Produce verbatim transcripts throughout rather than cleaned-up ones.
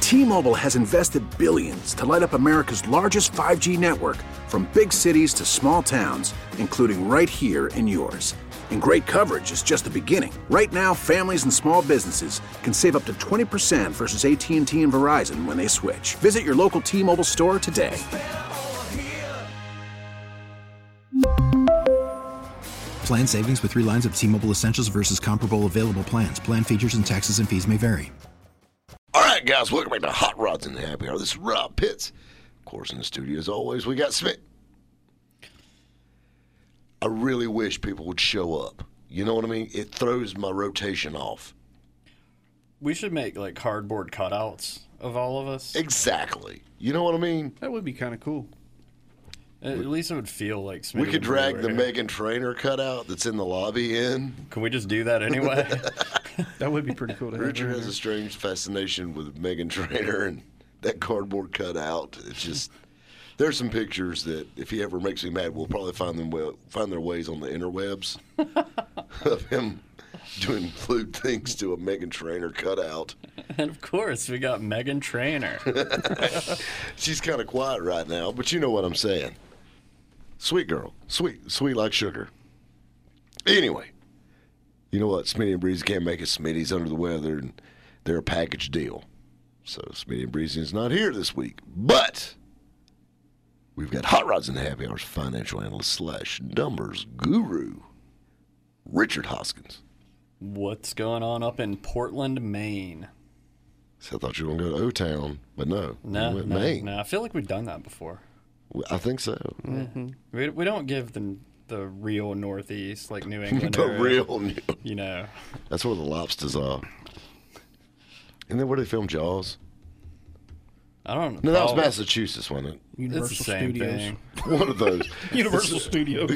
T-Mobile has invested billions to light up America's largest five G network, from big cities to small towns, including right here in yours. And great coverage is just the beginning. Right now, families and small businesses can save up to twenty percent versus A T and T and Verizon when they switch. Visit your local T-Mobile store today. Plan savings with three lines of T-Mobile Essentials versus comparable available plans. Plan features and taxes and fees may vary. All right, guys, welcome back to Hot Rods and Happy Hour. This is Rob Pitts. Of course, in the studio, as always, we got Smith. I really wish people would show up. You know what I mean? It throws my rotation off. We should make, like, cardboard cutouts of all of us. Exactly. You know what I mean? That would be kind of cool. At least it would feel like Smitty. We could drag the here. Meghan Trainor cutout that's in the lobby in. Can we just do that anyway? That would be pretty cool to have. Richard has a strange fascination with Meghan Trainor and that cardboard cutout. It's just, there's some pictures that if he ever makes me mad, we'll probably find them well, find their ways on the interwebs of him doing lewd things to a Meghan Trainor cutout. And of course, we got Meghan Trainor. She's kind of quiet right now, but you know what I'm saying. Sweet girl. Sweet. Sweet like sugar. Anyway, you know what? Smitty and Breezy can't make it. Smitty's under the weather, and they're a package deal. So Smitty and Breezy is not here this week. But we've got Hot Rods and Happy Hours financial analyst slash numbers guru, Richard Hoskins. What's going on up in Portland, Maine? So I thought you were going to go to O-Town, but no. No, you went no, Maine. no. I feel like we've done that before. I think so. Mm-hmm. We we don't give the the real Northeast, like New England. The area, real, you know. That's where the lobsters are. And then where they film Jaws? I don't know. No, that was Massachusetts, wasn't it? Universal it's the same Studios. thing. One of those. Universal Studios.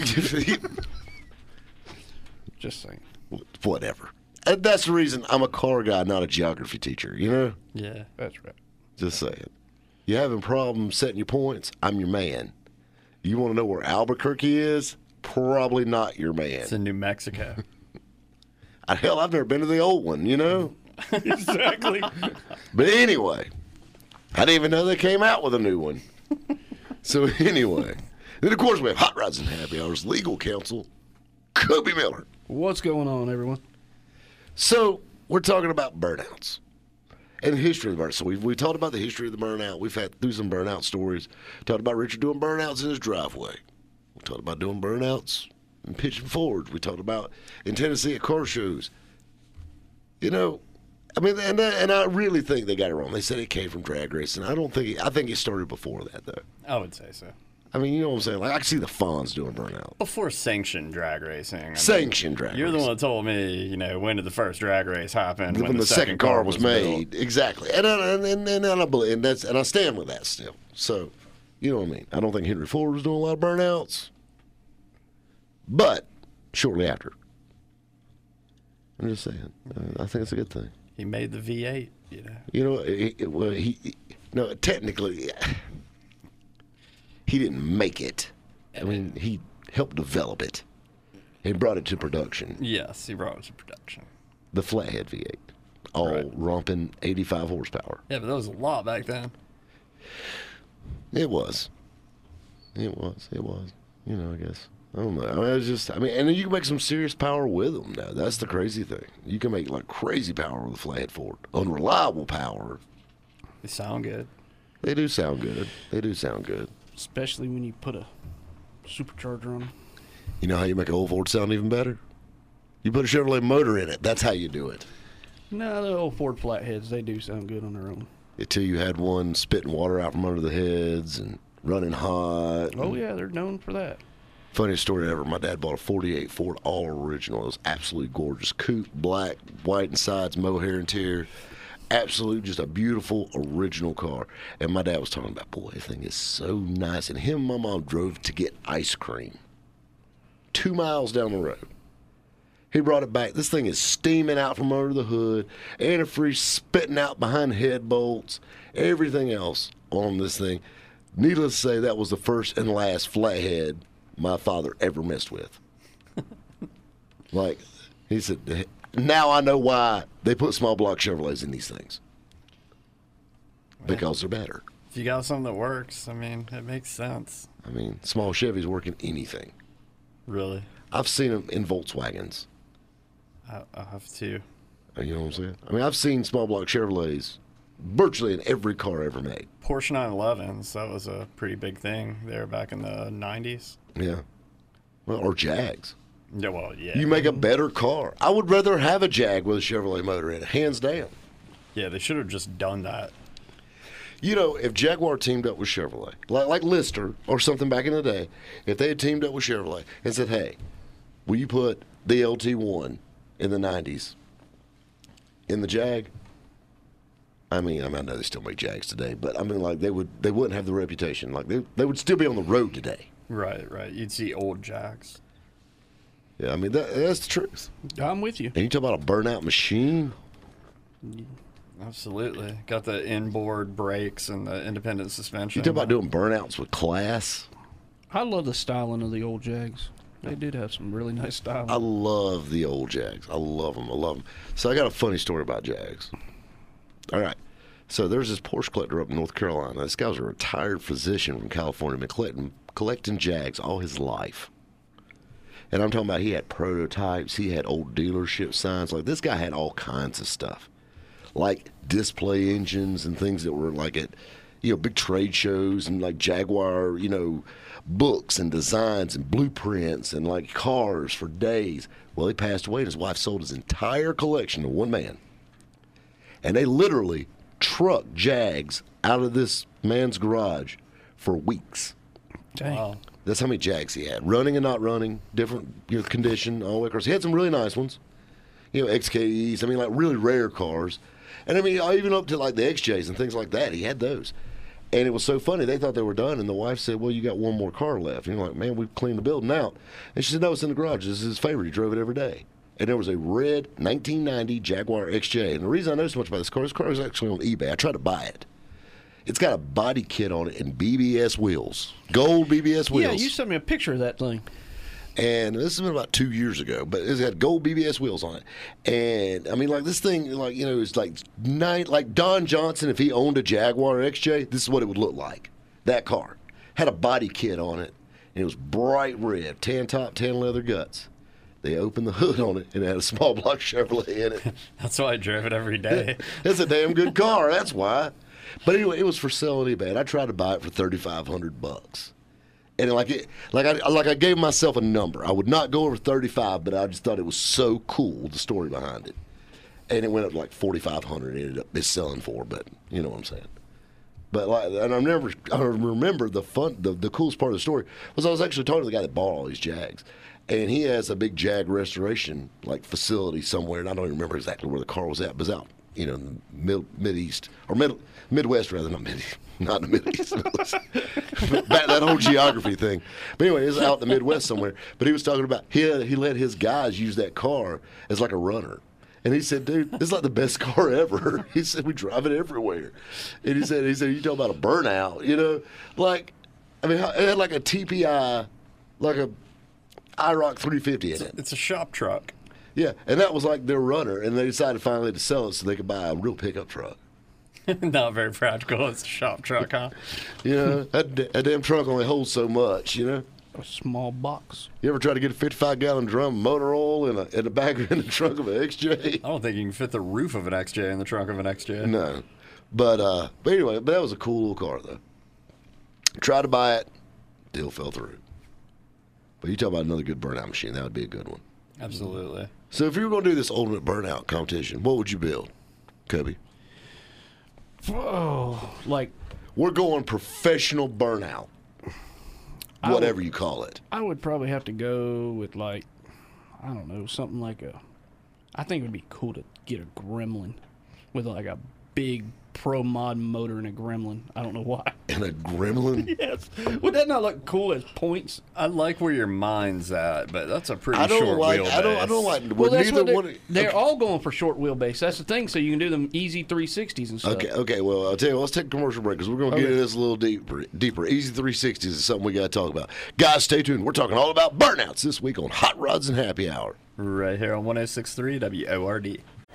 Just saying. Whatever. And that's the reason I'm a car guy, not a geography teacher, you know? Yeah. That's right. Just saying. You having problems setting your points? I'm your man. You want to know where Albuquerque is? Probably not your man. It's in New Mexico. Hell, I've never been to the old one, you know? Exactly. But anyway, I didn't even know they came out with a new one. So anyway, then of course we have Hot Rods and Happy Hours legal counsel, Kobe Miller. What's going on, everyone? So we're talking about burnouts and the history of the burnout. So we've we talked about the history of the burnout. We've had through some burnout stories. Talked about Richard doing burnouts in his driveway. We talked about doing burnouts and pitching forwards. We talked about in Tennessee at car shows. You know, I mean, and and I really think they got it wrong. They said it came from drag racing. I don't think. It, I think it started before that, though. I would say so. I mean, you know what I'm saying? Like I can see the Fonz doing burnout. Before sanctioned drag racing. I mean, Sanctioned drag You're racing. the one that told me, you know, when did the first drag race happen? When, when the, the, second, car was, made, built. exactly, and I, and and, and I believe, and that's and I stand with that still. So, you know what I mean. I don't think Henry Ford was doing a lot of burnouts, but shortly after, I'm just saying, uh, I think it's a good thing. He made the V eight, you know. You know, he, he- well, he, he no technically he didn't make it. I mean, he helped develop it. He brought it to production. Yes, he brought it to production. The Flathead V eight, all Right. romping eighty-five horsepower. Yeah, but that was a lot back then. It was. It was. It was. You know, I guess. I don't know. I mean, it's just, I mean, and then you can make some serious power with them now. That's the crazy thing. You can make, like, crazy power with a Flathead Ford. Unreliable power. They sound good. They do sound good. They do sound good. Especially when you put a supercharger on them. You know how you make an old Ford sound even better? You put a Chevrolet motor in it. That's how you do it. No, the old Ford Flatheads, they do sound good on their own. Until you had one spitting water out from under the heads and running hot. Oh, yeah, they're known for that. Funniest story ever. My dad bought a forty-eight Ford all original. It was absolutely gorgeous. Coupe, black, white insides, mohair interior. Absolute, just a beautiful original car. And my dad was talking about, boy, this thing is so nice. And him and my mom drove to get ice cream. Two miles down the road. He brought it back. This thing is steaming out from under the hood. Antifreeze spitting out behind head bolts. Everything else on this thing. Needless to say, that was the first and last Flathead my father ever messed with. Like, he said, now I know why they put small block Chevrolets in these things. because they're better. If you got something that works, I mean, it makes sense. I mean, small Chevys work in anything. Really? I've seen them in Volkswagens. I, I have to. You know what I'm saying? I mean, I've seen small block Chevrolets virtually in every car ever made. Porsche nine elevens, that was a pretty big thing there back in the nineties. Yeah. Well, or Jags. Yeah, well, yeah. You make a better car. I would rather have a Jag with a Chevrolet motor in it, hands down. Yeah, they should have just done that. You know, if Jaguar teamed up with Chevrolet, like, like Lister or something back in the day, if they had teamed up with Chevrolet and said, hey, will you put the L T one in the nineties in the Jag? I mean, I mean, I know they still make Jags today, but I mean, like, they, would, they wouldn't have the reputation. Like, they, they would still be on the road today. Right, right. You'd see old Jags. Yeah, I mean, that, that's the truth. I'm with you. And you talk about a burnout machine. Absolutely. Got the inboard brakes and the independent suspension. You talk about doing burnouts with class. I love the styling of the old Jags. They did have some really nice styling. I love the old Jags. I love them. I love them. So I got a funny story about Jags. All right. So there's this Porsche collector up in North Carolina. This guy was a retired physician from California, been collecting, collecting Jags all his life. And I'm talking about he had prototypes. He had old dealership signs. Like, this guy had all kinds of stuff. Like display engines and things that were like at, you know, big trade shows and like Jaguar, you know, books and designs and blueprints and like cars for days. Well, he passed away and his wife sold his entire collection to one man. And they literally trucked Jags out of this man's garage for weeks. Dang. Wow. That's how many Jags he had, running and not running, different, you know, condition, all the way across. He had some really nice ones, you know, X K Es. I mean, like really rare cars. And I mean, even up to like the X Js and things like that, he had those. And it was so funny. They thought they were done, and the wife said, well, you got one more car left. And you're like, man, we've cleaned the building out. And she said, no, it's in the garage. This is his favorite. He drove it every day. And there was a red nineteen ninety Jaguar X J. And the reason I know so much about this car, this car is actually on eBay. I tried to buy it. It's got a body kit on it and B B S wheels, gold B B S wheels. Yeah, you sent me a picture of that thing. And this has been about two years ago, but it's got gold B B S wheels on it. And I mean, like this thing, like, you know, it's like nine, like Don Johnson, if he owned a Jaguar X J, this is what it would look like. That car had a body kit on it, and it was bright red, tan top, tan leather guts. They opened the hood on it, and it had a small block Chevrolet in it. That's why I drove it every day. It's a damn good car. That's why. But anyway, it was for sale on eBay. And I tried to buy it for thirty-five hundred bucks. And like it, like I like I gave myself a number. I would not go over thirty-five, but I just thought it was so cool, the story behind it. And it went up to like forty-five hundred. It ended up it's selling for, but you know what I'm saying. But like, and I never, I remember the fun, the, the coolest part of the story was I was actually talking to the guy that bought all these Jags, and he has a big Jag restoration like facility somewhere, and I don't even remember exactly where the car was at, but it was out, you know, in the mid mid east or mid Midwest rather, not mid not in the Mid East. that, that whole geography thing. But anyway, it was out in the Midwest somewhere. But he was talking about he had, he let his guys use that car as like a runner. And he said, dude, this is like the best car ever. He said, we drive it everywhere. And he said, he said, you talk about a burnout, you know? Like, I mean, it had like a T P I, like a I ROC three fifty in it. It's a shop truck. Yeah, and that was like their runner. And they decided finally to sell it so they could buy a real pickup truck. Not very practical. It's a shop truck, huh? You know, that, that damn truck only holds so much, you know? A small box. You ever try to get a fifty-five gallon drum motor oil in, a, in the back in the trunk of an X J? I don't think you can fit the roof of an X J in the trunk of an X J. No. But, uh, but anyway, but that was a cool little car, though. Tried to buy it. Deal fell through. But you talk about another good burnout machine, that would be a good one. Absolutely. So if you were going to do this ultimate burnout competition, what would you build, Kobe? Oh, like We're going professional burnout. Whatever would, you call it. I would probably have to go with like, I don't know, something like a, I think it would be cool to get a Gremlin with like a big Pro Mod motor and a Gremlin. I don't know why. And a Gremlin? Yes. Would that not look cool as points? I like where your mind's at, but that's a pretty I don't short like. wheelbase. I don't. I don't like. Well, that's neither what they're, one. they're okay. all going for short wheelbase. That's the thing. So you can do them easy three sixties and stuff. Okay, okay. Well, I'll tell you what, let's take a commercial break because we're going to get Okay. into this a little deeper. Deeper. Easy three sixties is something we got to talk about. Guys, stay tuned. We're talking all about burnouts this week on Hot Rods and Happy Hour. Right here on one oh six point three W O R D.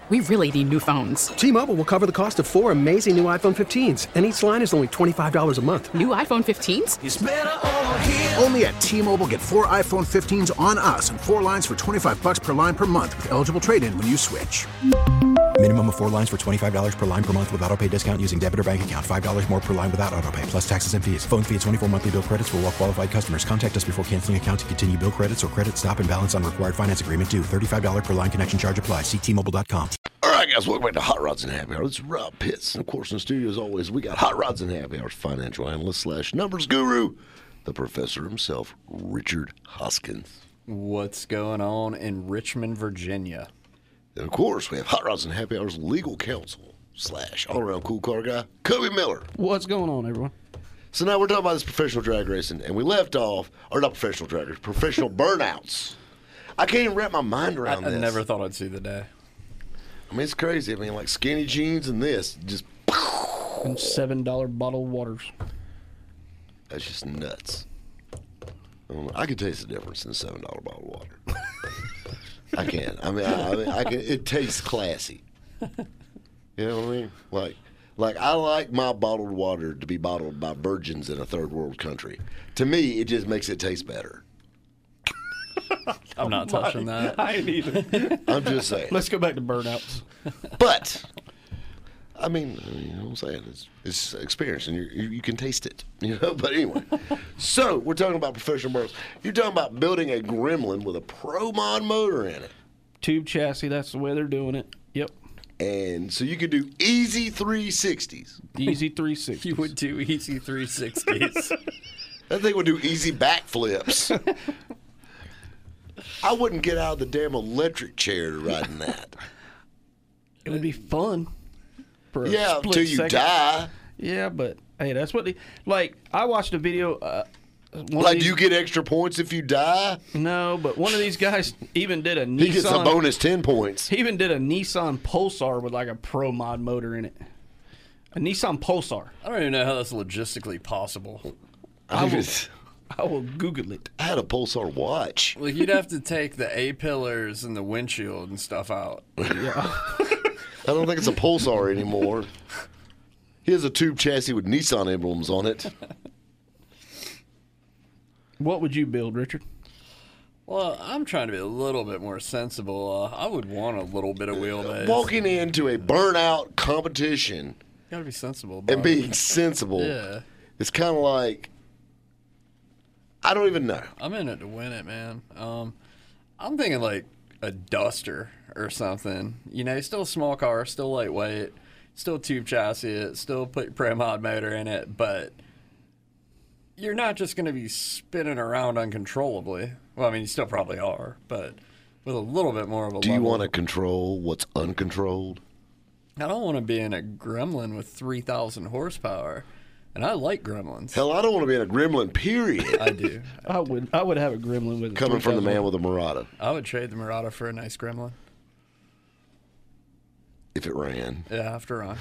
We really need new phones. T-Mobile will cover the cost of four amazing new iPhone fifteens, and each line is only twenty-five dollars a month. New iPhone fifteens? It's better over here. Only at T-Mobile, get four iPhone fifteens on us and four lines for twenty-five bucks per line per month with eligible trade-in when you switch. Minimum of four lines for twenty-five dollars per line per month with autopay discount using debit or bank account. five dollars more per line without autopay, plus taxes and fees. Phone fee at twenty-four monthly bill credits for well-qualified customers. Contact us before canceling account to continue bill credits or credit stop and balance on required finance agreement due. thirty-five dollars per line connection charge applies. See T Mobile dot com. All right, guys, welcome back to Hot Rods and Happy Hour. This is Rob Pitts. And, of course, in the studio, as always, we got Hot Rods and Happy Hour's financial analyst slash numbers guru, the professor himself, Richard Hoskins. What's going on in Richmond, Virginia? And, of course, we have Hot Rods and Happy Hour's legal counsel slash all-around cool car guy, Kobe Miller. What's going on, everyone? So now we're talking about this professional drag racing, and we left off, or not professional drag racing, professional burnouts. I can't even wrap my mind I, around I this. never thought I'd see the day. I mean, it's crazy. I mean, like skinny jeans and this, just, And seven dollar bottled waters. that's just nuts. I, don't know. I can taste the difference in a seven dollar bottle of water. I can. I mean, I, I mean, I can. It tastes classy. You know what I mean? Like, like I like my bottled water to be bottled by virgins in a third world country. To me, it just makes it taste better. I'm not touching that. I ain't either. I'm just saying. Let's go back to burnouts. But, I mean, you know what I'm saying? It's, it's experience, and you, you you can taste it. You know. But anyway, so we're talking about professional burnouts. You're talking about building a Gremlin with a Pro Mod motor in it. Tube chassis, that's the way they're doing it. Yep. And so you could do easy three sixties. Easy three sixty. You would do easy three sixties. That thing would do easy backflips. I wouldn't get out of the damn electric chair to ride in that. It would be fun. For a Yeah, split until you second. die. Yeah, but hey, that's what they like. I watched a video. Uh, one of Like, these, do you get extra points if you die? No, but one of these guys even did a Nissan. He gets a bonus ten points. He even did a Nissan Pulsar with like a Pro Mod motor in it. A Nissan Pulsar. I don't even know how that's logistically possible. I, I will, was, I will Google it. I had a Pulsar watch. Like, you'd have to take the A-pillars and the windshield and stuff out. Yeah. I don't think it's a Pulsar anymore. He has a tube chassis with Nissan emblems on it. What would you build, Richard? Well, I'm trying to be a little bit more sensible. Uh, I would want a little bit of wheelbase. Walking into a burnout competition You gotta be sensible about and being sensible, Yeah. it's kind of like, I don't even know. I'm in it to win it, man. Um, I'm thinking like a Duster or something. You know, still a small car, still lightweight, still tube chassis it, still put your Pro Mod motor in it, but you're not just going to be spinning around uncontrollably. Well, I mean, you still probably are, but with a little bit more of a Do you level. want to control what's uncontrolled? I don't want to be in a Gremlin with three thousand horsepower, and I like Gremlins. Hell, I don't want to be in a Gremlin, period. I do. I would. I would have a Gremlin with Coming from the man with. with a Murata, I would trade the Murata for a nice Gremlin. if it ran. Yeah, have to run.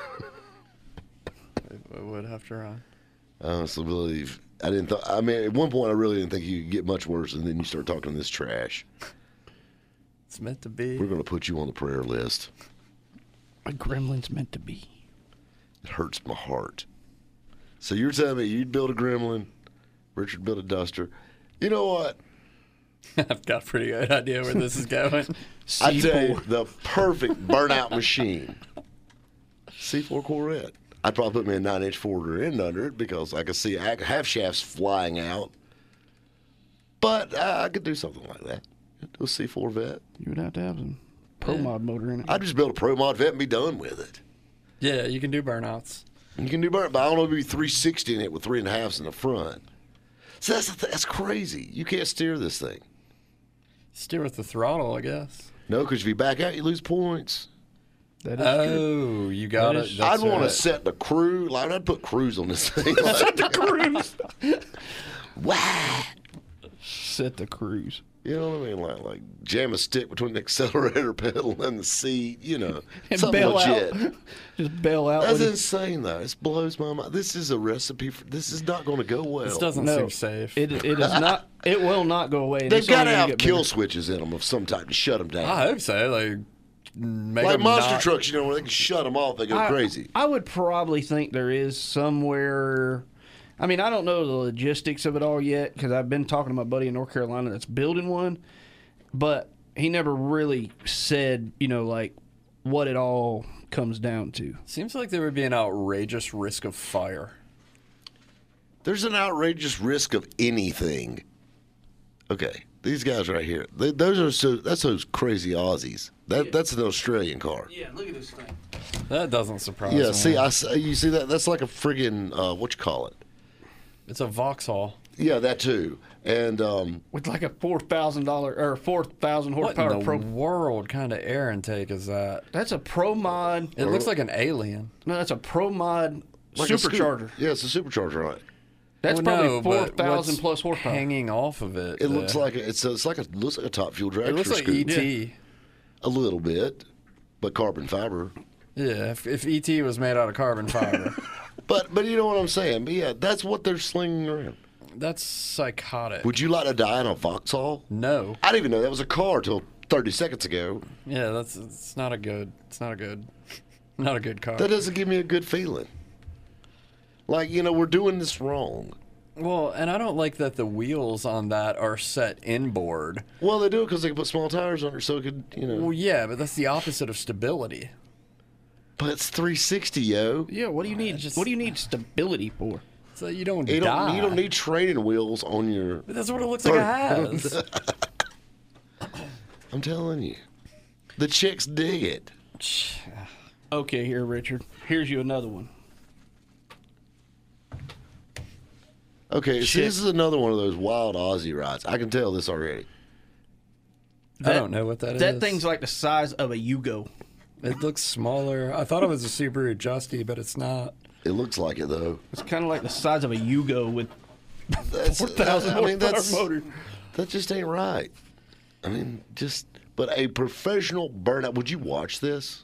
I would have to run. I honestly believe I didn't. Th- I mean, at one point, I really didn't think you could get much worse, and then you start talking this trash. It's meant to be. We're going to put you on the prayer list. A Gremlin's meant to be. It hurts my heart. So you're telling me you'd build a Gremlin, Richard built a Duster. You know what? I've got a pretty good idea where this is going. I tell you, the perfect burnout machine. C four Corvette. I'd probably put me a nine-inch four-door end under it because I could see half shafts flying out. But uh, I could do something like that. Do a C four Vet. You would have to have some Pro Yeah. Mod motor in it. I'd just build a Pro Mod Vet and be done with it. Yeah, you can do burnouts. You can do burn, but I don't know, maybe three sixty in it with three and a halves in the front. So that's the th- that's crazy. You can't steer this thing. Steer with the throttle, I guess. No, because if you back out, you lose points. That is true. Oh, you got That it. is- That's I'd want to right. set the cruise. Like, I'd put cruise on this thing. Set the cruise. Wow. Set the cruise. You know what I mean? Like, like jam a stick between the accelerator pedal and the seat. You know, And something bail legit. out. Just bail out. That's with it. insane, though. It blows my mind. This is a recipe for. This is not going to go well. This doesn't No, seem safe. It, it is not. It will not go away. They've It's got only to gonna have get kill bigger. switches in them of some type to shut them down. I hope so. Like, make Like them monster not, trucks, you know, where they can shut them off, they go I, crazy. I would probably think there is somewhere. I mean, I don't know the logistics of it all yet because I've been talking to my buddy in North Carolina that's building one, but he never really said, you know, like what it all comes down to. Seems like there would be an outrageous risk of fire. There's an outrageous risk of anything. Okay, these guys right here, they, those are so, that's those crazy Aussies. That that's an Australian car. Yeah, look at this thing. That doesn't surprise Yeah, me. see, I s- you see that? That's like a friggin' uh, what you call it? It's a Vauxhall. Yeah, that too. And um, With like a four thousand dollar or four thousand What horsepower in the pro. world kind of air intake is that? That's a pro mod. It looks like an alien. No, that's a pro mod like a scoop. supercharger. Yeah, it's a supercharger on it. That's Well, probably no, four but thousand what's plus horsepower. hanging off of it. It looks there? like a, it's a, it's like a looks like a top fuel drag. it looks like scoop. E T. A little bit, but carbon fiber. Yeah, if, if E T was made out of carbon fiber, But but you know what I'm saying? But yeah, that's what they're slinging around. that's psychotic. Would you like to die in a Vauxhall? No. I didn't even know that was a car till thirty seconds ago. Yeah, that's it's not a good. It's not a good. Not a good car. That doesn't give me a good feeling. Like, you know, we're doing this wrong. Well, and I don't like that the wheels on that are set inboard. Well, they do it because they can put small tires under so it could, you know. Well, yeah, but that's the opposite of stability. But it's three sixty, yo. Yeah, what do you need? just- What do you need stability for? So you don't You die. don't, you don't need training wheels on your. But that's what it looks like it has. I'm telling you. The chicks dig it. Okay, here, Richard. Here's you another one. Okay, so Shit. this is another one of those wild Aussie rides. I can tell this already. I don't know what that is. That thing's like the size of a Yugo. It looks smaller. I thought it was a Subaru Justy, but it's not. It looks like it, though. It's kind of like the size of a Yugo with That's, four thousand I mean, horsepower that's, motor. that just ain't right. I mean, just. But a professional burnout. Would you watch this?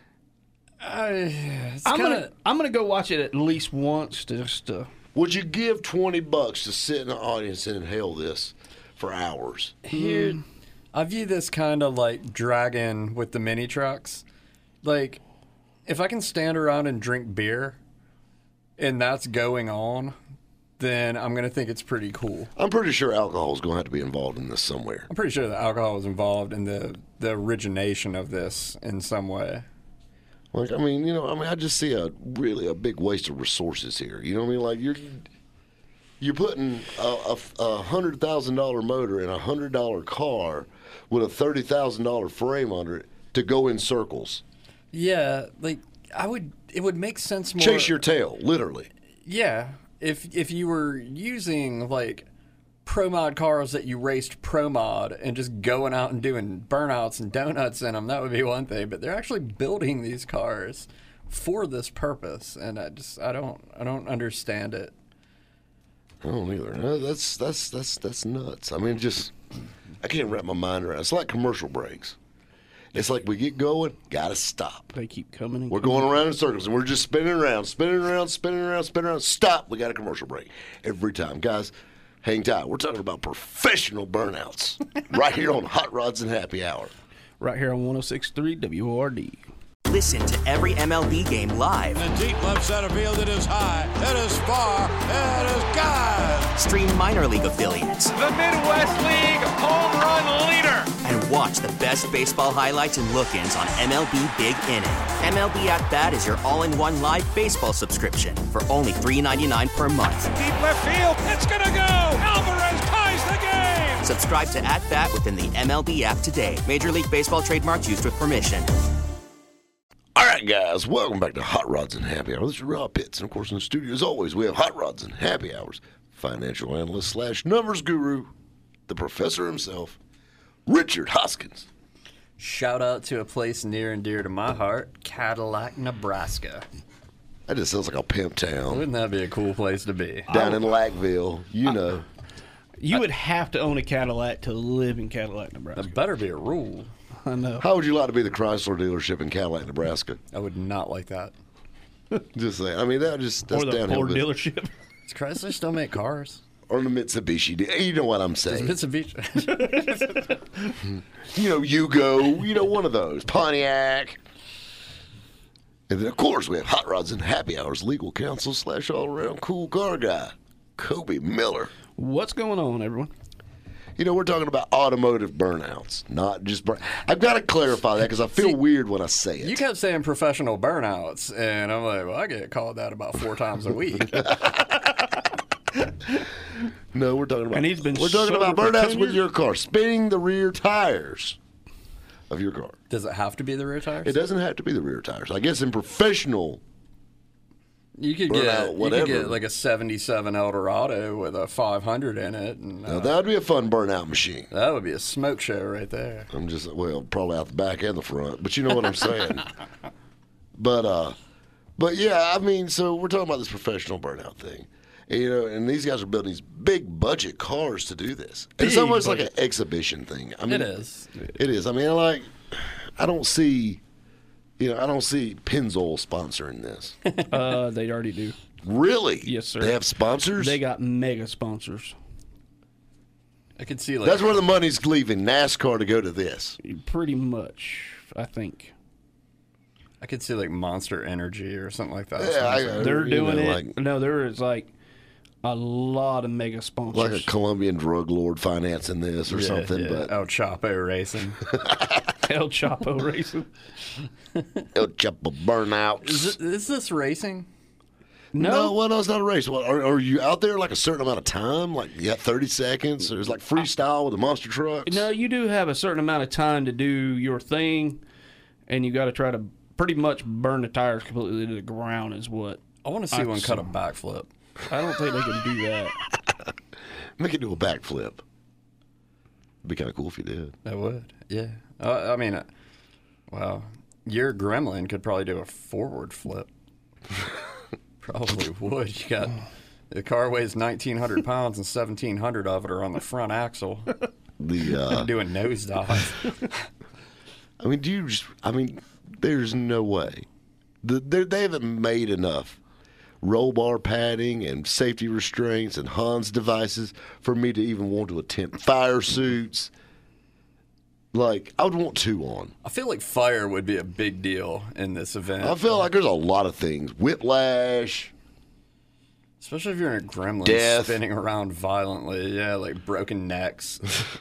I, it's I'm kinda, gonna I'm gonna go watch it at least once to just uh, Would you give twenty bucks to sit in the audience and inhale this for hours? Here, I view this kind of like Dragon with the mini trucks. Like, if I can stand around and drink beer, and that's going on, then I'm gonna think it's pretty cool. I'm pretty sure alcohol is going to have to be involved in this somewhere. I'm pretty sure that alcohol was involved in the the origination of this in some way. Like, I mean, you know, I mean, I just see a really a big waste of resources here. You know what I mean? Like, you're you're putting a, a, a hundred thousand dollar motor in a hundred dollar car with a thirty thousand dollar frame under it to go in circles, Yeah, like I would. It would make sense more. chase your tail, literally. Yeah, if if you were using like pro mod cars that you raced pro mod and just going out and doing burnouts and donuts in them, that would be one thing. But they're actually building these cars for this purpose, and I just I don't I don't understand it. I don't either. No, That's that's that's that's nuts. I mean, just I can't wrap my mind around it. It's like commercial breaks. It's like we get going, gotta stop. they keep coming and We're coming. going around in circles, and we're just spinning around, spinning around, spinning around, spinning around. Stop. We got a commercial break every time. Guys, hang tight. We're talking about professional burnouts right here on Hot Rods and Happy Hour. right here on one oh six point three W O R D. Listen to every M L B game live. In deep left center field, it is high, it is far, it is gone. Stream minor league affiliates The Midwest League home run leader. and watch the best baseball highlights and look-ins on M L B Big Inning. M L B At Bat is your all-in-one live baseball subscription for only three dollars and ninety-nine cents per month. Deep left field, it's gonna go. Alvarez ties the game. Subscribe to At Bat within the M L B app today. Major League Baseball trademarks used with permission. All right, guys, welcome back to Hot Rods and Happy Hour. This is Rob Pitts, and of course, in the studio, as always, we have Hot Rods and Happy Hours financial analyst slash numbers guru, the professor himself, Richard Hoskins. Shout out to a place near and dear to my heart, Cadillac, Nebraska. That just sounds like a pimp town Wouldn't that be a cool place to be? down in Lackville, you know. You would have to own a Cadillac to live in Cadillac, Nebraska. That better be a rule. I know. How would you like to be the Chrysler dealership in Cadillac, Nebraska? I would not like that. Just saying. I mean, that just that's Or the downhill Ford business. dealership. Does Chrysler still make cars? or the Mitsubishi. You know what I'm saying? Mitsubishi. You know, Yugo. You know, one of those. Pontiac. And then, of course, we have Hot Rods and Happy Hours legal counsel slash all-around cool car guy, Kobe Miller. What's going on, everyone? You know, we're talking about automotive burnouts, not just burn. I've got to clarify that because I feel See, weird when I say it. You kept saying professional burnouts, and I'm like, well, I get called that about four times a week. No, we're talking about. And he's been we're talking about burnouts with your car, spinning the rear tires of your car. Does it have to be the rear tires? It doesn't have to be the rear tires. I guess in professional. You could get you could get like a seventy-seven Eldorado with a five hundred in it. And, uh, now that would be a fun burnout machine. That would be a smoke show right there. I'm just well, probably out the back and the front, but you know what I'm saying. But uh, but yeah, I mean, so we're talking about this professional burnout thing, and, you know, and these guys are building these big budget cars to do this. And it's almost budget. like an exhibition thing. I mean, it is. It is. I mean, like, I don't see. You know, I don't see Pennzoil sponsoring this. Uh, they already do. Really? Yes, sir. They have sponsors? They got mega sponsors. I can see like that's where the money's leaving NASCAR to go to this. Pretty much, I think. I could see like Monster Energy or something like that. Yeah, I, they're doing know, it. Like, no, there is like a lot of mega sponsors. Like a Colombian drug lord financing this or yeah, something. Yeah. But El Chapo Racing. El Chapo Racing. El Chapo Burnouts. Is, it, is this racing? No, no well, no, it's not a race. Well, are, are you out there like a certain amount of time? Like you got thirty seconds? There's like freestyle with the monster trucks? No, you do have a certain amount of time to do your thing, and you got to try to pretty much burn the tires completely to the ground is what. I want to see I one cut a backflip. I don't think they can do that. Make it do a backflip. It'd be kind of cool if you did. That would, yeah. Uh, I mean, uh, wow. Your Gremlin could probably do a forward flip. Probably would. You got the car weighs nineteen hundred pounds and seventeen hundred of it are on the front axle. The uh, doing nosedive. I mean, do you just? I mean, there's no way. The, they haven't made enough roll bar padding and safety restraints and Hans devices for me to even want to attempt fire suits. Like, I would want two on. I feel like fire would be a big deal in this event. I feel like there's a lot of things. Whiplash. Especially if you're in a gremlin death. Spinning around violently. Yeah, like broken necks.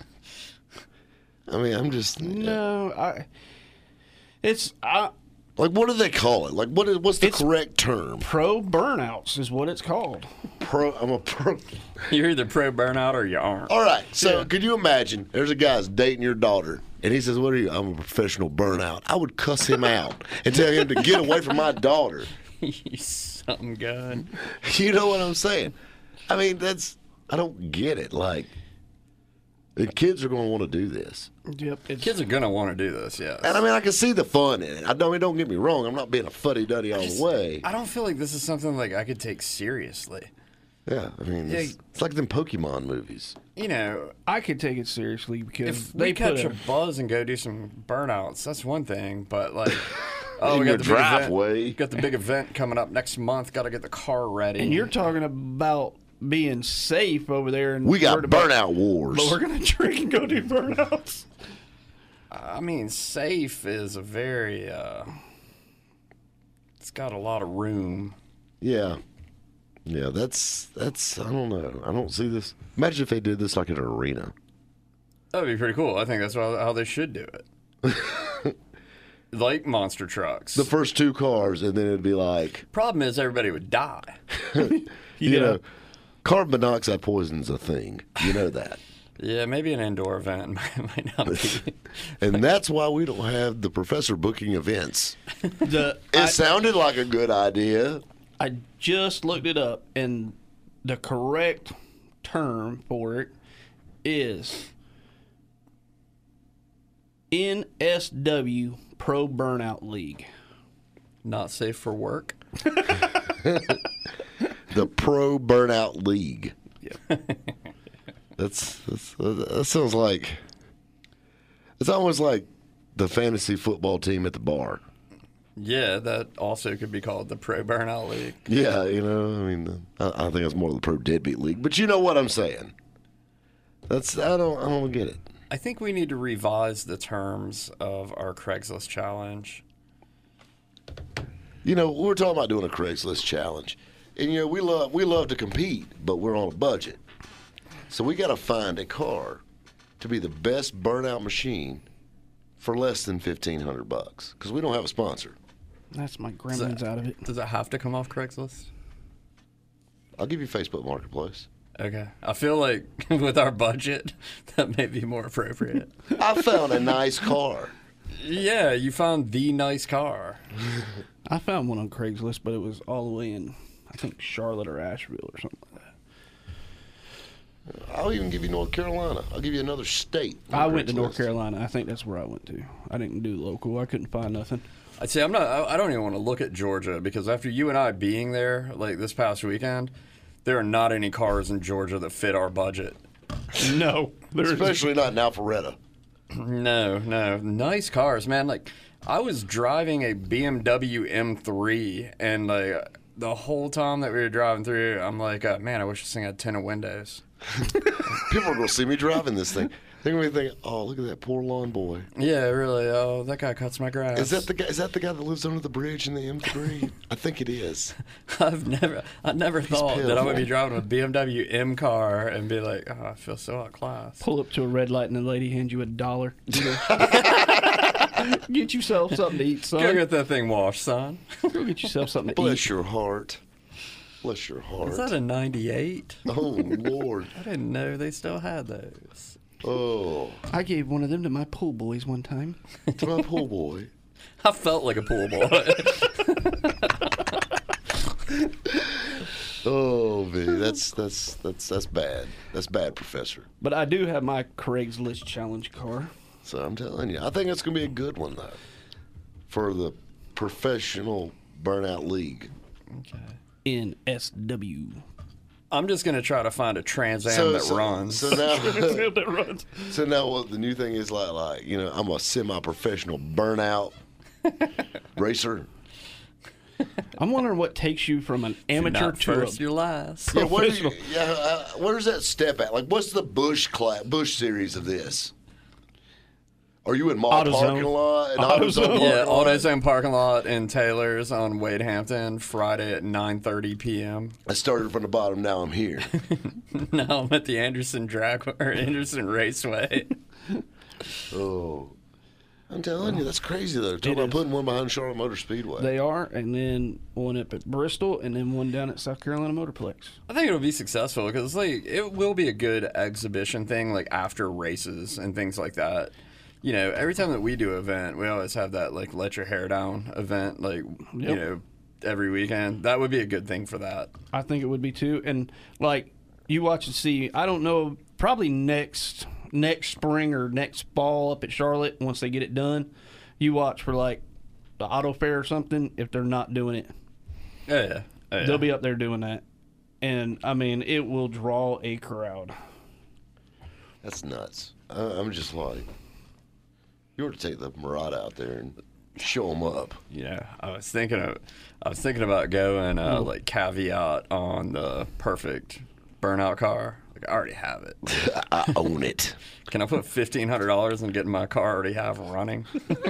I mean, I'm just... No, I... It's... I, like, what do they call it? Like, what is what's the it's correct term? Pro burnouts is what it's called. Pro... I'm a pro... You're either pro burnout or you aren't. All right, so yeah. Could you imagine, there's a guy's dating your daughter, and he says, what are you? I'm a professional burnout. I would cuss him out and tell him to get away from my daughter. You something gun. You know what I'm saying? I mean, that's... I don't get it. Like, the kids are going to want to do this. Yep. Kids are going to want to do this, yes. And I mean, I can see the fun in it. I don't, don't get me wrong. I'm not being a fuddy-duddy all the way. I don't feel like this is something like I could take seriously. Yeah, I mean, yeah. it's, it's like them Pokemon movies. You know, I could take it seriously because if they we catch a, a buzz and go do some burnouts, that's one thing. But like, oh, in we got your the driveway. Big event, got the big event coming up next month. Got to get the car ready. And you're talking about being safe over there. And we got burnout about, wars. But we're gonna drink and go do burnouts. I mean, safe is a very. Uh, it's got a lot of room. Yeah. Yeah, that's, that's, I don't know. I don't see this. Imagine if they did this like in an arena. That would be pretty cool. I think that's how, how they should do it. Like monster trucks. The first two cars, and then it'd be like. Problem is, everybody would die. you yeah. know, carbon monoxide poison's a thing. You know that. Yeah, maybe an indoor event might, might not be. And that's why we don't have the professor booking events. The, it I, sounded like a good idea. I just looked it up, and the correct term for it is N S W Pro Burnout League. Not safe for work? The Pro Burnout League. Yep. That's, that's that sounds like it's almost like the fantasy football team at the bar. Yeah, that also could be called the Pro Burnout League. Yeah, you know, I mean, I, I think it's more the Pro Deadbeat League. But you know what I'm saying? That's I don't I don't get it. I think we need to revise the terms of our Craigslist challenge. You know, we were talking about doing a Craigslist challenge, and you know, we love we love to compete, but we're on a budget, so we got to find a car to be the best burnout machine for less than fifteen hundred bucks, because we don't have a sponsor. That's my gremlins out of it. Does it have to come off Craigslist? I'll give you Facebook Marketplace. Okay. I feel like with our budget, that may be more appropriate. I found a nice car. Yeah, you found the nice car. I found one on Craigslist, but it was all the way in, I think, Charlotte or Asheville or something like that. I'll even give you North Carolina. I'll give you another state. I went to North Carolina. I think that's where I went to. I didn't do local. I couldn't find nothing. I'd say I'm not. I I don't even want to look at Georgia because after you and I being there, like this past weekend, there are not any cars in Georgia that fit our budget. No, especially not in Alpharetta. No, no, nice cars, man. Like I was driving a B M W M three, and like the whole time that we were driving through, I'm like, uh, man, I wish this thing had tinted windows. People are going to see me driving this thing. They're going to be thinking, oh, look at that poor lawn boy. Yeah, really. Oh, that guy cuts my grass. Is that the guy? Is that the guy that lives under the bridge in the M three? I think it is. I've never, I never thought that I would be driving a B M W M car and be like, oh, I feel so outclassed. Pull up to a red light and the lady hands you a dollar. Get yourself something to eat, son. Go get that thing washed, son. Go get yourself something to Bless eat. Bless your heart. Bless your heart. Is that a ninety-eight? Oh, Lord. I didn't know they still had those. Oh. I gave one of them to my pool boys one time. To my pool boy? I felt like a pool boy. Oh, V, that's that's that's that's bad. That's bad, Professor. But I do have my Craigslist challenge car. So I'm telling you, I think it's going to be a good one, though, for the Professional Burnout League. Okay. N S W. I'm just going to try to find a Trans Am So- that so- runs. So now, that runs. so now what the new thing is like, like you know, I'm a semi-professional burnout racer. I'm wondering what takes you from an You're amateur not to first, a you're last. Yeah, where do you, yeah, uh, where's that step at? Like, what's the Bush class, Bush series of this? Are you in mall AutoZone. parking lot? And AutoZone. Yeah, parking lot? AutoZone parking lot in Taylor's on Wade Hampton, Friday at nine thirty p.m. I started from the bottom. Now I'm here. Now I'm at the Anderson Drag or Anderson Raceway. Oh, I'm telling you, that's crazy though. Talking It about is. putting one behind Charlotte Motor Speedway. They are, and then one up at Bristol, and then one down at South Carolina Motorplex. I think it'll be successful because like it will be a good exhibition thing, like after races and things like that. You know, every time that we do an event, we always have that like let your hair down event, like you Yep. know, every weekend. That would be a good thing for that. I think it would be too. And like you watch and see, I don't know, probably next next spring or next fall up at Charlotte once they get it done. You watch for like the auto fair or something. If they're not doing it, Yeah, yeah. Oh, yeah. they'll be up there doing that. And I mean, it will draw a crowd. That's nuts. I, I'm just like, you ought to take the Murata out there and show them up. Yeah, I was thinking of, I was thinking about going uh, like caveat on the perfect burnout car. Like I already have it. I own it. Can I put fifteen hundred dollars in getting my car I already have running?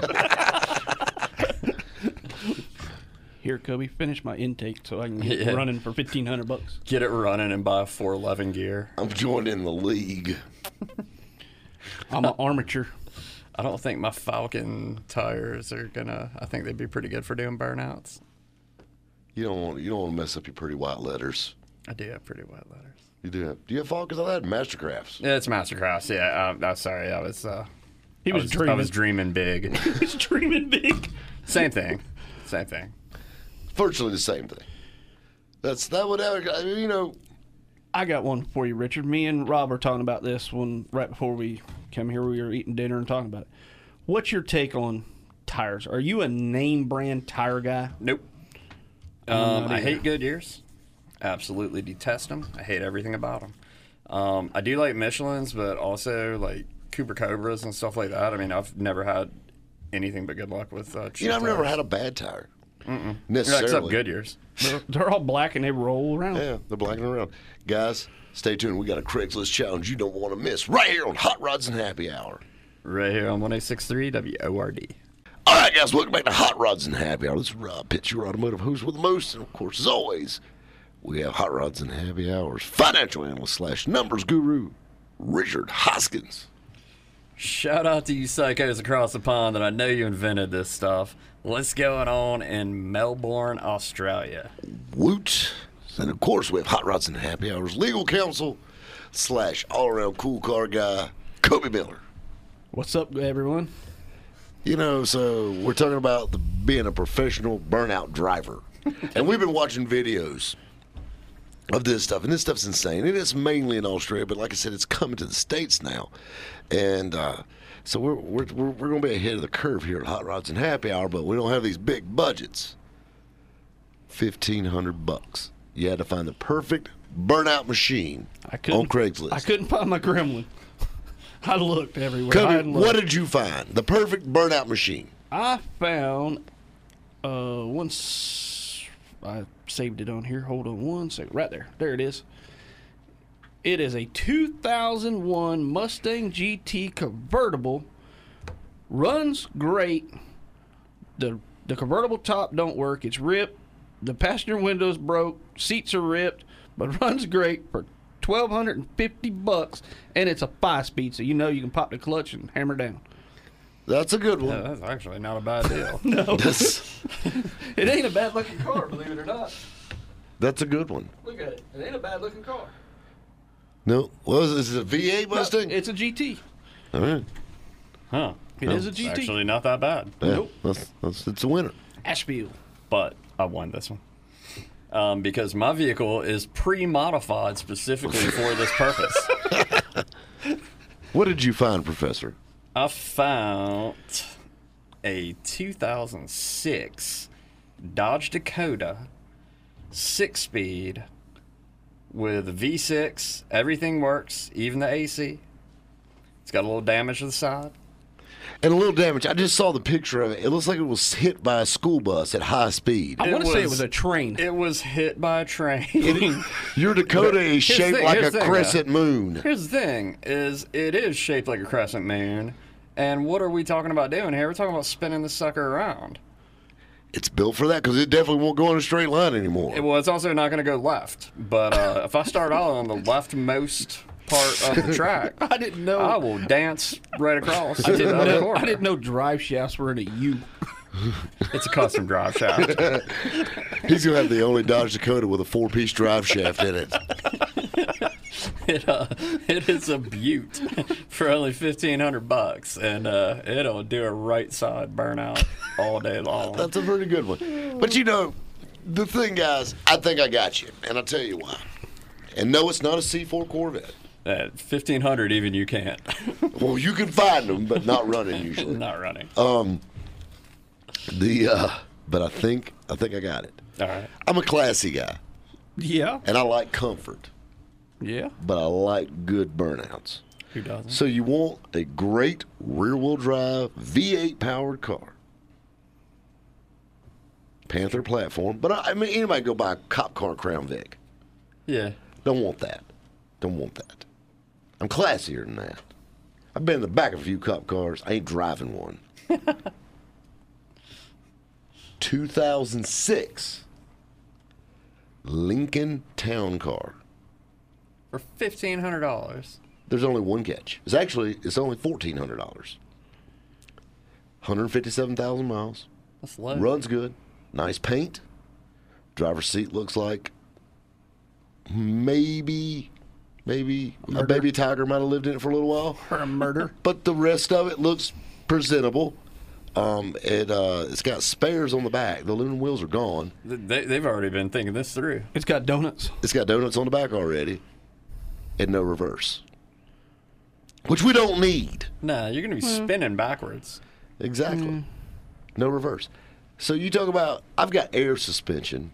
Here, Kobe, finish my intake so I can get Yeah. running for fifteen hundred bucks. Get it running and buy a four eleven gear. I'm joining the league. I'm an armature. I don't think my Falcon tires are gonna. I think they'd be pretty good for doing burnouts. You don't want you don't want to mess up your pretty white letters. I do have pretty white letters. You do have. Do you have Falcons? I had Mastercrafts. Yeah, it's Mastercrafts. Yeah, um, I'm sorry. I was. Uh, He I was, was dreaming. I was dreaming big. He was dreaming big. Same thing. Same thing. Virtually the same thing. That's that would have. I mean, you know. I got one for you, Richard. Me and Rob were talking about this one right before we came here. We were eating dinner and talking about it. What's your take on tires? Are you a name brand tire guy? Nope. I'm Um, not I either. hate Goodyears. Absolutely detest them. I hate everything about them. Um, I do like Michelin's, but also like Cooper Cobras and stuff like that. I mean, I've never had anything but good luck with. Uh, You know, I've tires. never had a bad tire. Mm-mm. Necessarily. Except Goodyears. They're, they're all black and they roll around. Yeah, they're blacking around. Guys, stay tuned. We got a Craigslist challenge you don't want to miss right here on Hot Rods and Happy Hour. Right here on one eight six three W O R D. All right, guys, welcome back to Hot Rods and Happy Hour. This is Rob Pitts, your automotive host with the most. And, of course, as always, we have Hot Rods and Happy Hours financial analyst slash numbers guru, Richard Hoskins. Shout out to you psychos across the pond that I know you invented this stuff. What's going on in Melbourne, Australia? Woot. And, of course, we have Hot Rods and Happy Hours legal counsel slash all-around cool car guy, Kobe Miller. What's up, everyone? You know, so we're talking about the, being a professional burnout driver. And we've been watching videos of this stuff, and this stuff's insane. And it's mainly in Australia, but like I said, it's coming to the States now. And uh, so we're, we're, we're, we're going to be ahead of the curve here at Hot Rods and Happy Hour, but we don't have these big budgets. fifteen hundred bucks. You had to find the perfect burnout machine I couldn't, on Craigslist. I couldn't find my Gremlin. I looked everywhere. Kobe, I hadn't looked. what did you find? The perfect burnout machine. I found uh once I saved it on here. Hold on one second. Right there. There it is. It is a two thousand one Mustang G T convertible. Runs great. The the convertible top don't work. It's ripped. The passenger window's broke. Seats are ripped, but runs great for twelve fifty bucks, and it's a five-speed, so you know you can pop the clutch and hammer down. That's a good one. Yeah, that's actually not a bad deal. No. That's, It ain't a bad-looking car, believe it or not. that's a good one. Look at it. It ain't a bad-looking car. No, what is this? Is it a V eight Mustang? No, it's a G T. All right. Huh. It is a G T. It's actually not that bad. Yeah, Nope. that's, that's, it's a winner. Asheville. But I won this one. Um, because my vehicle is pre-modified specifically for this purpose. What did you find, Professor? I found a two thousand six Dodge Dakota six-speed with a V six. Everything works, even the A C. It's got a little damage to the side. And a little damage. I just saw the picture of it. It looks like it was hit by a school bus at high speed. I It want to say it was- was a train. It was hit by a train. Your Dakota is Here's the shaped thing, like here's a the thing, crescent moon. Here's the thing: is it is shaped like a crescent moon, and what are we talking about doing here? We're talking about spinning the sucker around. It's built for that because it definitely won't go in a straight line anymore. It, well, it's also not going to go left. But uh, if I start out on the leftmost part of the track, I didn't know. I will dance right across I to the didn't other know. corner. I didn't know drive shafts were in a U. It's a custom drive shaft. He's going to have the only Dodge Dakota with a four-piece drive shaft in it. It, uh, it is a Butte for only fifteen hundred bucks, and uh, it'll do a right side burnout all day long. That's a pretty good one. But you know, the thing, guys, I think I got you, and I'll tell you why. And no, it's not a C four Corvette. At fifteen hundred, even you can't. Well, you can find them, but not running usually. Not running. Um, the uh, but I think I think I got it. All right. I'm a classy guy, Yeah. and I like comfort, Yeah. but I like good burnouts. Who doesn't? So you want a great rear-wheel drive V eight powered car, Panther platform. But I, I mean, anybody go buy a cop car Crown Vic? Yeah. Don't want that. Don't want that. I'm classier than that. I've been in the back of a few cop cars. I ain't driving one. two thousand six Lincoln Town Car. For fifteen hundred dollars. There's only one catch. It's actually it's only fourteen hundred dollars. one hundred fifty-seven thousand miles. That's low. Runs good. Nice paint. Driver's seat looks like maybe maybe a Murder. baby tiger might have lived in it for a little while. Or a murder. But the rest of it looks presentable. Um, it uh, it's got spares on the back. The aluminum wheels are gone. They, they've already been thinking this through. It's got donuts. It's got donuts on the back already, and no reverse, which we don't need. Nah, you're going to be spinning backwards. Exactly. No reverse. So you talk about, I've got air suspension.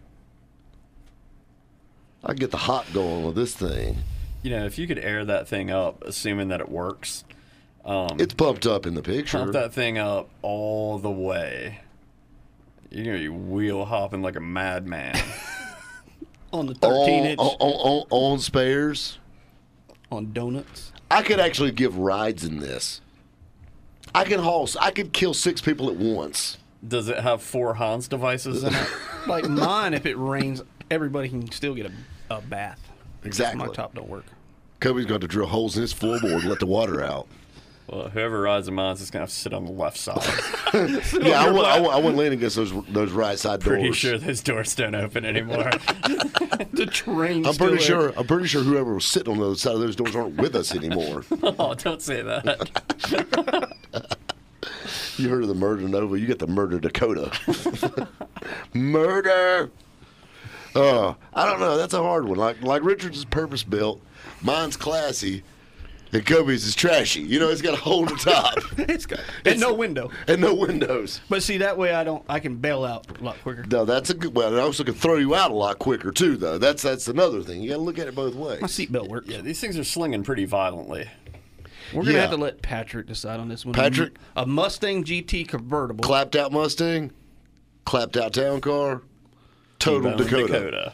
I get the hot going with this thing. You know, if you could air that thing up, assuming that it works, Um, it's pumped up in the picture. Pump that thing up all the way. You're going to be wheel hopping like a madman. On the thirteen inch. On, on, on, on spares. On donuts. I could actually give rides in this. I could haul. I could kill six people at once. Does it have four Hans devices in it? Like mine, if it rains, everybody can still get a, a bath. Exactly. My top don't work. Kobe's going to drill holes in his floorboard and let the water out. Well, whoever rides a mine is going to have to sit on the left side. Yeah, I, w- I, w- I wouldn't lean against those those right side doors. Pretty sure those doors don't open anymore. The train. I'm pretty sure. I'm pretty sure whoever was sitting on the other side of those doors aren't with us anymore. Oh, don't say that. You heard of the Murder Nova? You get the Murder Dakota. Murder. Uh, I don't know. That's a hard one. Like like Richard's is purpose built. Mine's classy. And Kobe's is trashy. You know, it's got a hole in the top. It's got and no window. And no windows. But see, that way I don't. I can bail out a lot quicker. No, that's a good. Well, it also can throw you out a lot quicker too, though. That's that's another thing. You got to look at it both ways. My seatbelt works. Yeah, these things are slinging pretty violently. We're gonna Yeah. have to let Patrick decide on this one. Patrick? a Mustang G T convertible. Clapped out Mustang, clapped out town car, total T-Bone Dakota. Dakota.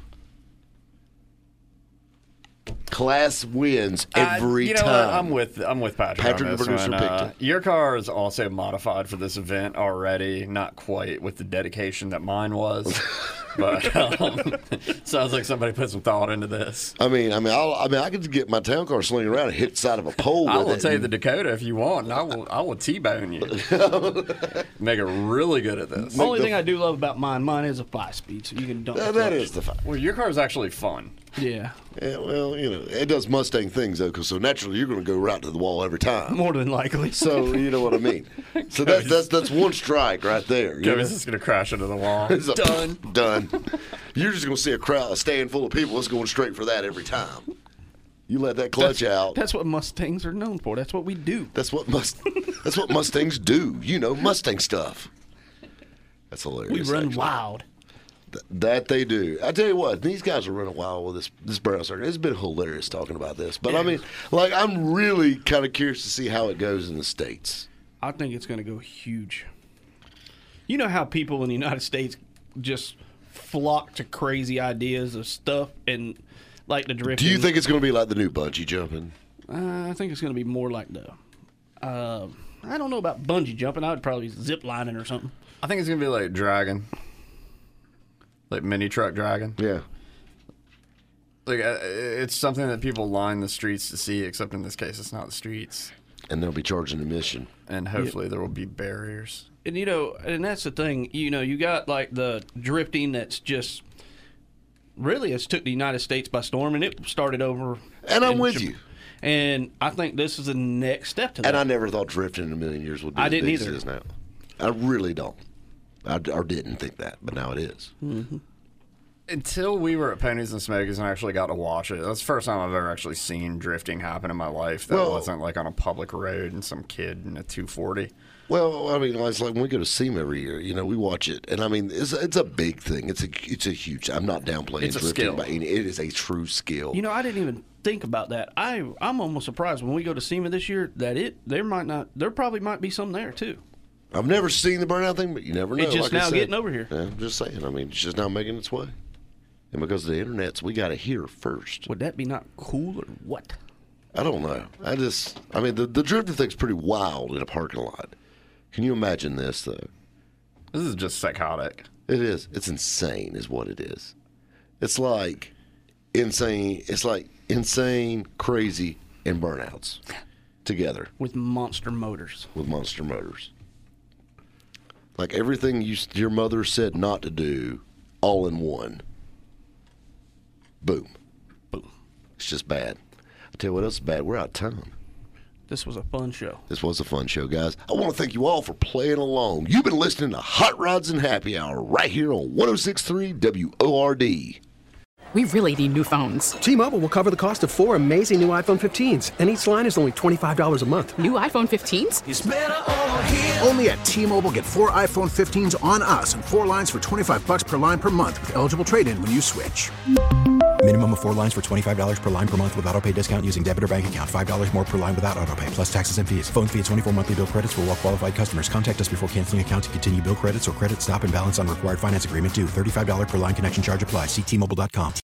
Class wins Uh, every you know time. what? I'm with I'm with Patrick. Patrick, on the this producer, one. picked Uh, it. Your car is also modified for this event already. Not quite with the dedication that mine was, but um, sounds like somebody put some thought into this. I mean, I mean, I'll, I mean, I could get my town car slinging around and hit the side of a pole. I with will it take and- the Dakota if you want, and I will I will T-bone you. Make it really good at this. The only thing I do love about mine, mine is a five speed, so you can dump. That- the that clutch. is the fact. Well, your car is actually fun. Yeah, Yeah, well, you know, it does Mustang things though, because so naturally you're going to go right to the wall every time. more than likely. So you know what I mean. So that's that's that's one strike right there. you know? Kobe's just gonna crash into the wall. It's a- Done. Done. You're just going to see a crowd, a stand full of people. It's going straight for that every time. You let that clutch that's, out. That's what Mustangs are known for. That's what we do. That's what must. That's what Mustangs do. You know, Mustang stuff. That's hilarious. We run actually. wild. Th- that they do. I tell you what, these guys are running wild with this this brown circuit. It's been hilarious talking about this, but I mean, like, I'm really kind of curious to see how it goes in the States. I think it's going to go huge. You know how people in the United States just flock to crazy ideas of stuff and like the drifting. Do you think it's going to be like the new bungee jumping? Uh, I think it's going to be more like the. Uh, I don't know about bungee jumping. I would probably zip lining or something. I think it's gonna be like Dragon, like mini truck Dragon. Yeah. Like uh, it's something that people line the streets to see. Except in this case, it's not the streets, And they'll be charging admission. and hopefully there will be barriers. And you know, and that's the thing. You know, you got like the drifting that's just really it's took the United States by storm, and it started over. And I'm in with Jap- you. And I think this is the next step to that. And I never thought drifting in a million years would be I as didn't big as either. it is now. I really don't. I, or didn't think that, but now it is. Mm-hmm. Until we were at Pennies and Smokies and actually got to watch it, that's the first time I've ever actually seen drifting happen in my life. That Well- wasn't like on a public road and some kid in a two forty. Well, I mean, it's like when we go to SEMA every year, you know, we watch it, and I mean, it's it's a big thing. It's a it's a huge. I'm not downplaying It's a drifting skill. by any. It is a true skill. You know, I didn't even think about that. I I'm almost surprised when we go to SEMA this year that it there might not there probably might be some there too. I've never seen the burnout thing, but you never know. It's just like I now said. getting over here. Yeah, I'm just saying. I mean, it's just now making its way, and because of the internet's, we got to hear first. Would that be not cool or what? I don't know. I just, I mean, the the drifting thing's pretty wild in a parking lot. Can you imagine this though? This is just psychotic. It is. It's insane, is what it is. It's like insane. It's like insane, crazy, and burnouts together With monster motors. with monster motors. Like everything you, your mother said not to do, all in one. Boom. Boom. It's just bad. I tell you what else is bad. We're out of time. This was a fun show. This was a fun show, guys. I want to thank you all for playing along. You've been listening to Hot Rods and Happy Hour right here on one oh six point three W O R D. We really need new phones. T-Mobile will cover the cost of four amazing new iPhone fifteens, and each line is only twenty-five dollars a month. New iPhone fifteens? Only at T-Mobile, get four iPhone fifteens on us and four lines for twenty-five bucks per line per month with eligible trade-in when you switch. Minimum of four lines for twenty-five dollars per line per month with autopay discount using debit or bank account. five dollars more per line without autopay, plus taxes and fees. Phone fee at twenty-four monthly bill credits for well qualified customers. Contact us before canceling account to continue bill credits or credit stop and balance on required finance agreement due. thirty-five dollars per line connection charge applies. See T Mobile dot com.